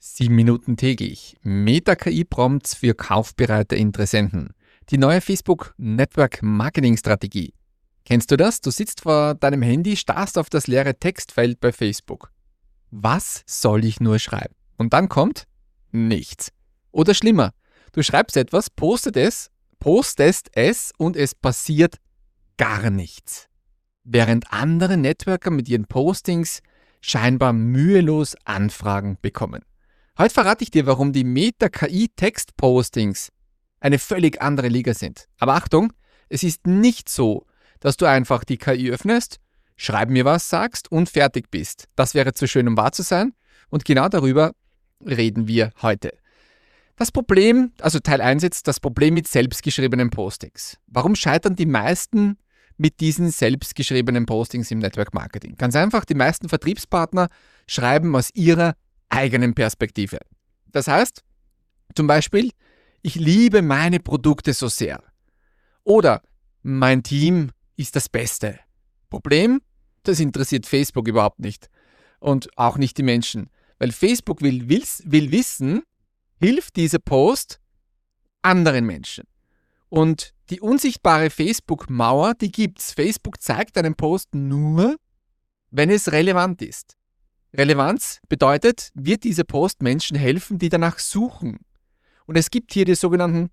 7 Minuten täglich. Meta-KI-Prompts für kaufbereite Interessenten. Die neue Facebook Network Marketing Strategie. Kennst du das? Du sitzt vor deinem Handy, starrst auf das leere Textfeld bei Facebook. Was soll ich nur schreiben? Und dann kommt nichts. Oder schlimmer, du schreibst etwas, postest es und es passiert gar nichts. Während andere Networker mit ihren Postings scheinbar mühelos Anfragen bekommen. Heute verrate ich dir, warum die Meta-KI-Text-Postings eine völlig andere Liga sind. Aber Achtung, es ist nicht so, dass du einfach die KI öffnest, schreib mir was, sagst und fertig bist. Das wäre zu schön, um wahr zu sein. Und genau darüber reden wir heute. Das Problem, also Teil 1 jetzt, das Problem mit selbstgeschriebenen Postings. Warum scheitern die meisten mit diesen selbstgeschriebenen Postings im Network Marketing? Ganz einfach, die meisten Vertriebspartner schreiben aus ihrer eigenen Perspektive. Das heißt, zum Beispiel, ich liebe meine Produkte so sehr. Oder mein Team ist das Beste. Problem, das interessiert Facebook überhaupt nicht. Und auch nicht die Menschen. Weil Facebook will wissen, hilft dieser Post anderen Menschen. Und die unsichtbare Facebook-Mauer, die gibt's. Facebook zeigt einen Post nur, wenn es relevant ist. Relevanz bedeutet, wird dieser Post Menschen helfen, die danach suchen. Und es gibt hier die sogenannten,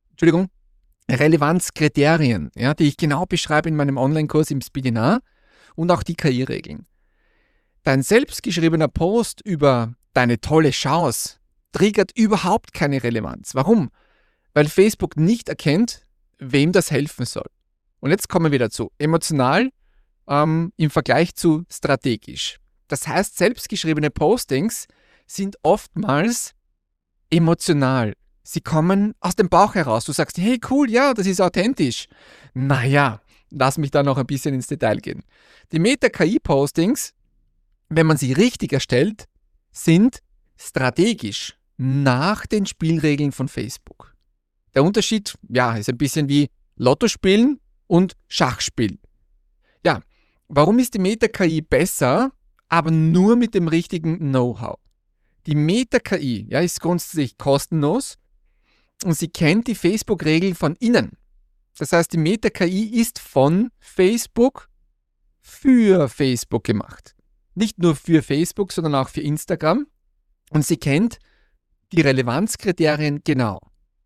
Relevanzkriterien, ja, die ich genau beschreibe in meinem Online-Kurs im Speedinar und auch die KI-Regeln. Dein selbstgeschriebener Post über deine tolle Chance triggert überhaupt keine Relevanz. Warum? Weil Facebook nicht erkennt, wem das helfen soll. Und jetzt kommen wir dazu. Emotional im Vergleich zu strategisch. Das heißt, selbstgeschriebene Postings sind oftmals emotional. Sie kommen aus dem Bauch heraus. Du sagst, hey cool, ja, das ist authentisch. Naja, lass mich da noch ein bisschen ins Detail gehen. Die Meta-KI-Postings, wenn man sie richtig erstellt, sind strategisch nach den Spielregeln von Facebook. Der Unterschied, ja, ist ein bisschen wie Lotto spielen und Schach spielen. Ja, warum ist die Meta-KI besser, aber nur mit dem richtigen Know-how? Die Meta-KI, ja, ist grundsätzlich kostenlos und sie kennt die Facebook-Regeln von innen. Das heißt, die Meta-KI ist von Facebook für Facebook gemacht. Nicht nur für Facebook, sondern auch für Instagram. Und sie kennt die Relevanzkriterien genau.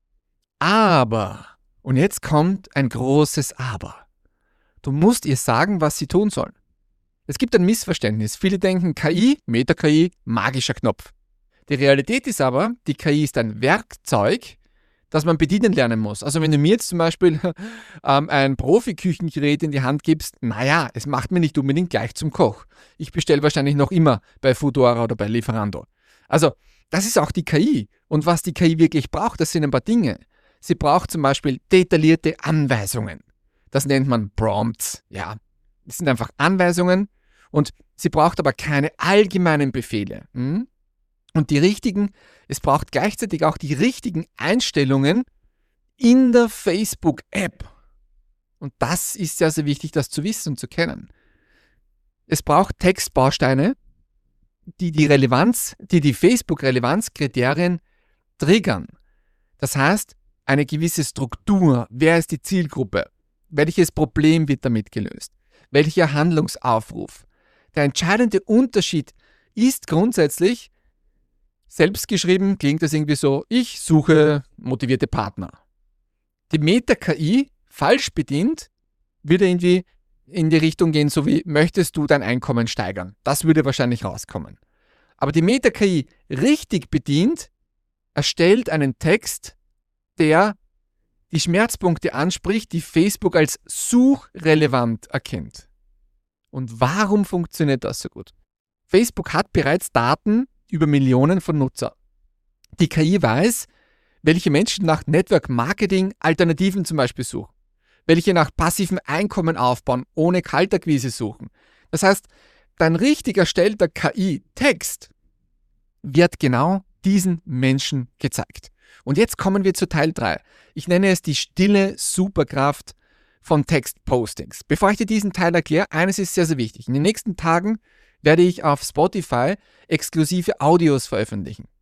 Aber, und jetzt kommt ein großes Aber. Du musst ihr sagen, was sie tun soll. Es gibt ein Missverständnis. Viele denken, KI, Meta-KI, magischer Knopf. Die Realität ist aber, die KI ist ein Werkzeug, das man bedienen lernen muss. Also wenn du mir jetzt zum Beispiel ein Profi-Küchengerät in die Hand gibst, naja, es macht mir nicht unbedingt gleich zum Koch. Ich bestelle wahrscheinlich noch immer bei Foodora oder bei Lieferando. Also das ist auch die KI. Und was die KI wirklich braucht, das sind ein paar Dinge. Sie braucht zum Beispiel detaillierte Anweisungen. Das nennt man Prompts. Ja, das sind einfach Anweisungen. Und sie braucht aber keine allgemeinen Befehle. Und es braucht gleichzeitig auch die richtigen Einstellungen in der Facebook-App. Und das ist sehr, sehr wichtig, das zu wissen und zu kennen. Es braucht Textbausteine, die die Facebook-Relevanzkriterien triggern. Das heißt, eine gewisse Struktur. Wer ist die Zielgruppe? Welches Problem wird damit gelöst? Welcher Handlungsaufruf? Der entscheidende Unterschied ist grundsätzlich, selbstgeschrieben klingt das irgendwie so, ich suche motivierte Partner. Die Meta-KI, falsch bedient, würde irgendwie in die Richtung gehen, so wie, möchtest du dein Einkommen steigern? Das würde wahrscheinlich rauskommen. Aber die Meta-KI, richtig bedient, erstellt einen Text, der die Schmerzpunkte anspricht, die Facebook als suchrelevant erkennt. Und warum funktioniert das so gut? Facebook hat bereits Daten über Millionen von Nutzer. Die KI weiß, welche Menschen nach Network Marketing Alternativen zum Beispiel suchen, welche nach passivem Einkommen aufbauen, ohne Kaltakquise suchen. Das heißt, dein richtig erstellter KI-Text wird genau diesen Menschen gezeigt. Und jetzt kommen wir zu Teil 3. Ich nenne es die stille Superkraft von Textpostings. Bevor ich dir diesen Teil erkläre, eines ist sehr, sehr wichtig. In den nächsten Tagen werde ich auf Spotify exklusive Audios veröffentlichen.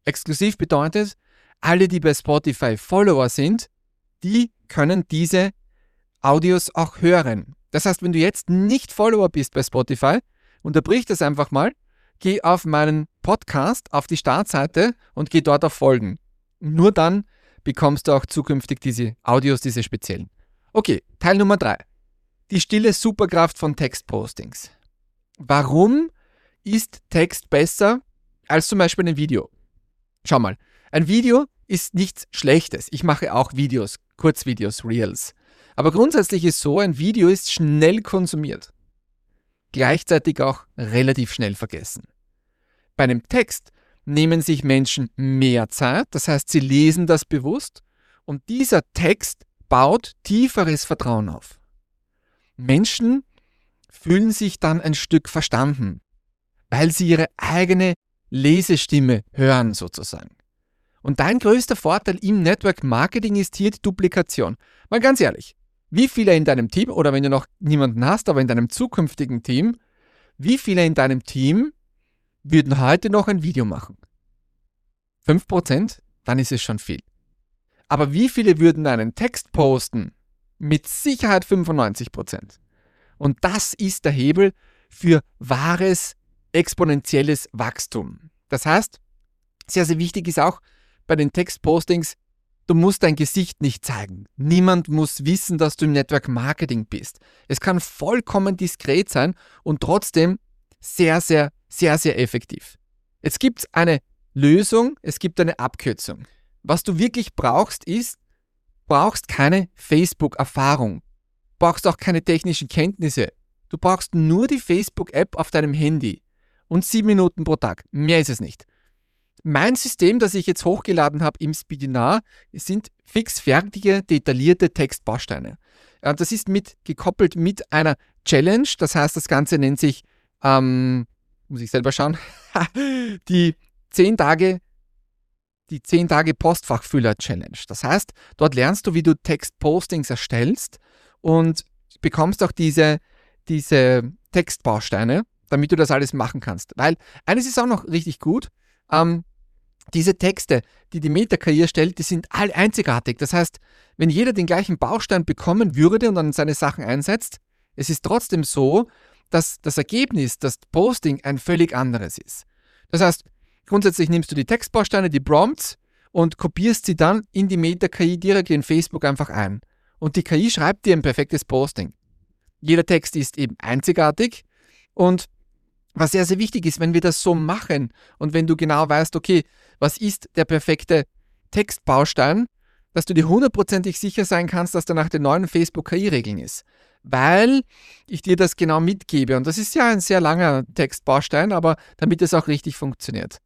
Exklusiv bedeutet, alle, die bei Spotify Follower sind, die können diese Audios auch hören. Das heißt, wenn du jetzt nicht Follower bist bei Spotify, unterbrich das einfach mal, geh auf meinen Podcast, auf die Startseite und geh dort auf Folgen. Nur dann bekommst du auch zukünftig diese Audios, diese speziellen. Okay, Teil Nummer 3. Die stille Superkraft von Textpostings. Warum ist Text besser als zum Beispiel ein Video? Schau mal, ein Video ist nichts Schlechtes. Ich mache auch Videos, Kurzvideos, Reels. Aber grundsätzlich ist so, ein Video ist schnell konsumiert. Gleichzeitig auch relativ schnell vergessen. Bei einem Text nehmen sich Menschen mehr Zeit, das heißt, sie lesen das bewusst und dieser Text baut tieferes Vertrauen auf. Menschen fühlen sich dann ein Stück verstanden, weil sie ihre eigene Lesestimme hören sozusagen. Und dein größter Vorteil im Network Marketing ist hier die Duplikation. Mal ganz ehrlich, wie viele in deinem Team, oder wenn du noch niemanden hast, aber in deinem zukünftigen Team, wie viele in deinem Team würden heute noch ein Video machen? 5%? Dann ist es schon viel. Aber wie viele würden einen Text posten? Mit Sicherheit 95%. Und das ist der Hebel für wahres, exponentielles Wachstum. Das heißt, sehr, sehr wichtig ist auch bei den Textpostings, du musst dein Gesicht nicht zeigen. Niemand muss wissen, dass du im Network Marketing bist. Es kann vollkommen diskret sein und trotzdem sehr, sehr, sehr, sehr effektiv. Jetzt gibt es eine Lösung, es gibt eine Abkürzung. Was du wirklich brauchst, brauchst keine Facebook-Erfahrung, brauchst auch keine technischen Kenntnisse. Du brauchst nur die Facebook-App auf deinem Handy und 7 Minuten pro Tag. Mehr ist es nicht. Mein System, das ich jetzt hochgeladen habe im Speedinar, sind fixfertige, detaillierte Textbausteine. Das ist gekoppelt mit einer Challenge, das heißt, das Ganze nennt sich, muss ich selber schauen, die 10 Tage Postfachfüller-Challenge. Das heißt, dort lernst du, wie du Textpostings erstellst und bekommst auch diese Textbausteine, damit du das alles machen kannst. Weil eines ist auch noch richtig gut, diese Texte, die Meta-KI erstellt, die sind alle einzigartig. Das heißt, wenn jeder den gleichen Baustein bekommen würde und dann seine Sachen einsetzt, es ist trotzdem so, dass das Ergebnis, das Posting ein völlig anderes ist. Das heißt, grundsätzlich nimmst du die Textbausteine, die Prompts und kopierst sie dann in die Meta-KI direkt in Facebook einfach ein. Und die KI schreibt dir ein perfektes Posting. Jeder Text ist eben einzigartig und was sehr, sehr wichtig ist, wenn wir das so machen und wenn du genau weißt, okay, was ist der perfekte Textbaustein, dass du dir 100%ig sicher sein kannst, dass der nach den neuen Facebook-KI-Regeln ist. Weil ich dir das genau mitgebe. Und das ist ja ein sehr langer Textbaustein, aber damit es auch richtig funktioniert.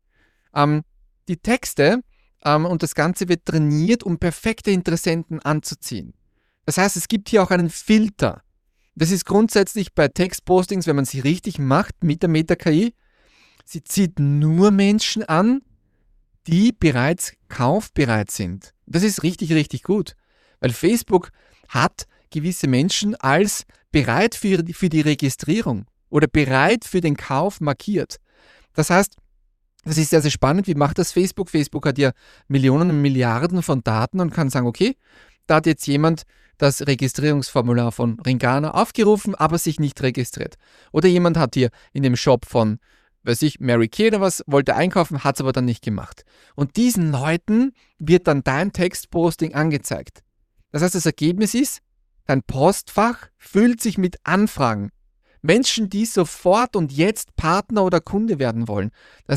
Die Texte und das Ganze wird trainiert, um perfekte Interessenten anzuziehen. Das heißt, es gibt hier auch einen Filter. Das ist grundsätzlich bei Textpostings, wenn man sie richtig macht mit der Meta-KI, sie zieht nur Menschen an, die bereits kaufbereit sind. Das ist richtig, richtig gut, weil Facebook hat gewisse Menschen als bereit für die Registrierung oder bereit für den Kauf markiert. Das heißt, das ist sehr, sehr spannend. Wie macht das Facebook? Facebook hat ja Millionen und Milliarden von Daten und kann sagen, okay, da hat jetzt jemand das Registrierungsformular von Ringana aufgerufen, aber sich nicht registriert. Oder jemand hat hier in dem Shop von, Mary Kay oder was, wollte einkaufen, hat es aber dann nicht gemacht. Und diesen Leuten wird dann dein Textposting angezeigt. Das heißt, das Ergebnis ist, dein Postfach füllt sich mit Anfragen. Menschen, die sofort und jetzt Partner oder Kunde werden wollen.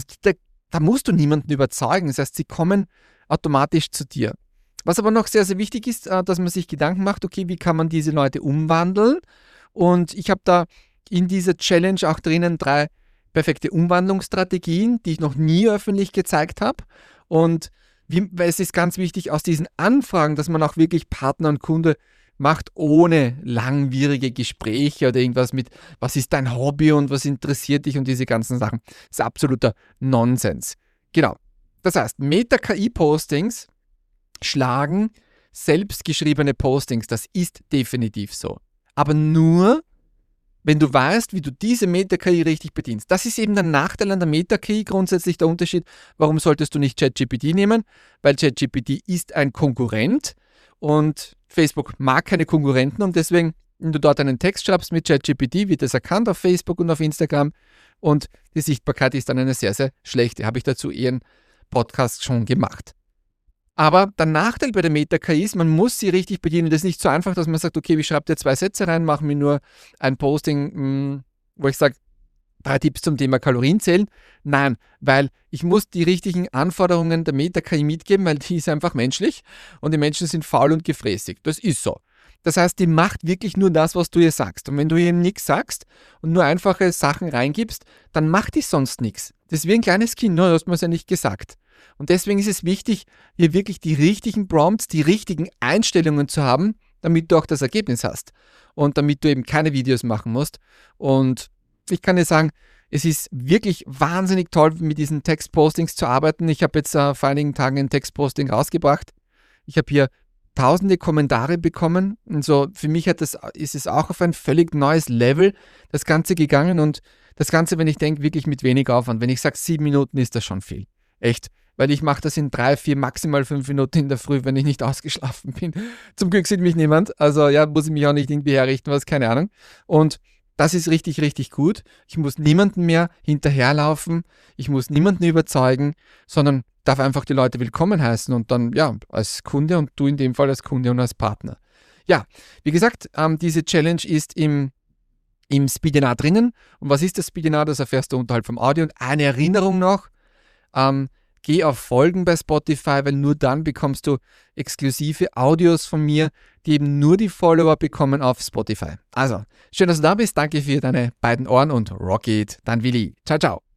Da musst du niemanden überzeugen. Das heißt, sie kommen automatisch zu dir. Was aber noch sehr, sehr wichtig ist, dass man sich Gedanken macht, okay, wie kann man diese Leute umwandeln? Und ich habe da in dieser Challenge auch drinnen 3 perfekte Umwandlungsstrategien, die ich noch nie öffentlich gezeigt habe. Und es ist ganz wichtig, aus diesen Anfragen, dass man auch wirklich Partner und Kunde macht, ohne langwierige Gespräche oder irgendwas mit, was ist dein Hobby und was interessiert dich und diese ganzen Sachen. Das ist absoluter Nonsens. Genau. Das heißt, Meta-KI-Postings schlagen selbstgeschriebene Postings. Das ist definitiv so. Aber nur, wenn du weißt, wie du diese Meta-KI richtig bedienst. Das ist eben der Nachteil an der Meta-KI, grundsätzlich der Unterschied. Warum solltest du nicht ChatGPT nehmen? Weil ChatGPT ist ein Konkurrent und Facebook mag keine Konkurrenten und deswegen, wenn du dort einen Text schreibst mit ChatGPT, wird das erkannt auf Facebook und auf Instagram und die Sichtbarkeit ist dann eine sehr, sehr schlechte. Habe ich dazu eher einen Podcast schon gemacht. Aber der Nachteil bei der Meta-KI ist, man muss sie richtig bedienen. Das ist nicht so einfach, dass man sagt, okay, ich schreibe dir 2 Sätze rein, mache mir nur ein Posting, wo ich sage, 3 Tipps zum Thema Kalorienzählen. Nein, weil ich muss die richtigen Anforderungen der Meta-KI mitgeben, weil die ist einfach menschlich und die Menschen sind faul und gefräßig. Das ist so. Das heißt, die macht wirklich nur das, was du ihr sagst. Und wenn du ihr nichts sagst und nur einfache Sachen reingibst, dann macht die sonst nichts. Das ist wie ein kleines Kind, nur du hast mir es ja nicht gesagt. Und deswegen ist es wichtig, hier wirklich die richtigen Prompts, die richtigen Einstellungen zu haben, damit du auch das Ergebnis hast und damit du eben keine Videos machen musst. Und ich kann dir sagen, es ist wirklich wahnsinnig toll, mit diesen Textpostings zu arbeiten. Ich habe jetzt vor einigen Tagen ein Textposting rausgebracht. Ich habe hier tausende Kommentare bekommen. Und so für mich ist es auch auf ein völlig neues Level das Ganze gegangen. Und das Ganze, wenn ich denke, wirklich mit wenig Aufwand. Wenn ich sage 7 Minuten, ist das schon viel. Echt. Weil ich mache das in 3, 4, maximal 5 Minuten in der Früh, wenn ich nicht ausgeschlafen bin. Zum Glück sieht mich niemand. Also ja, muss ich mich auch nicht irgendwie herrichten, was, keine Ahnung. Und das ist richtig, richtig gut. Ich muss niemanden mehr hinterherlaufen. Ich muss niemanden überzeugen, sondern darf einfach die Leute willkommen heißen und dann, ja, als Kunde und du in dem Fall als Kunde und als Partner. Ja, wie gesagt, diese Challenge ist im Speedinar drinnen. Und was ist das Speedinar? Das erfährst du unterhalb vom Audio. Und eine Erinnerung noch, geh auf Folgen bei Spotify, weil nur dann bekommst du exklusive Audios von mir, die eben nur die Follower bekommen auf Spotify. Also, schön, dass du da bist. Danke für deine beiden Ohren und rock it, dein Willi. Ciao, ciao.